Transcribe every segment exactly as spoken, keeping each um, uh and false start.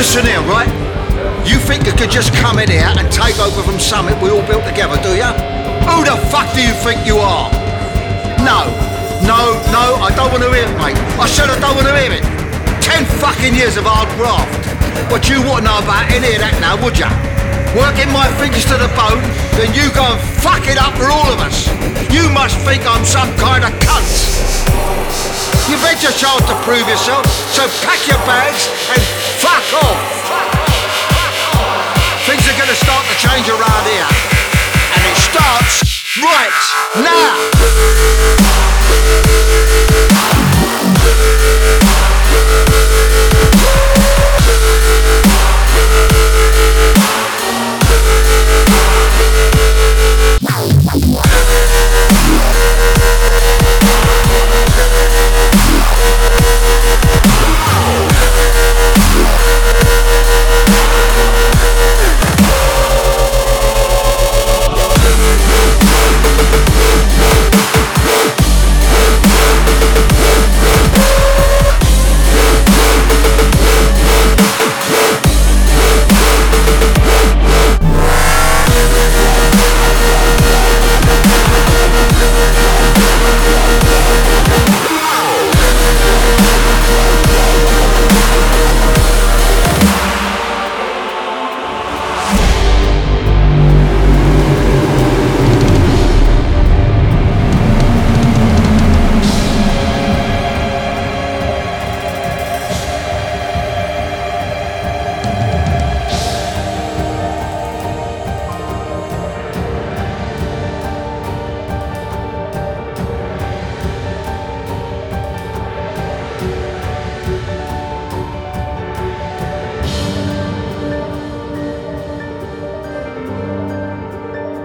Listen here, right? You think you could just come in here and take over from something we all built together, do ya? Who the fuck do you think you are? No, no, no, I don't want to hear it, mate. I said I don't want to hear it. Ten fucking years of hard graft. But you wouldn't know about any of that now, would ya? Working my fingers to the bone, then you go and fuck it up for all of us. You must think I'm some kind of cunt. You've had your chance to prove yourself, so pack your bags and fuck off. Things are gonna start to change around here, and it starts right now.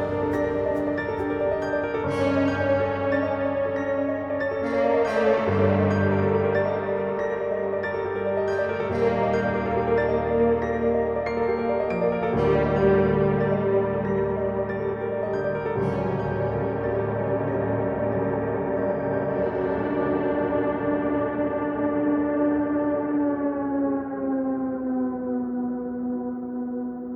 Thank you.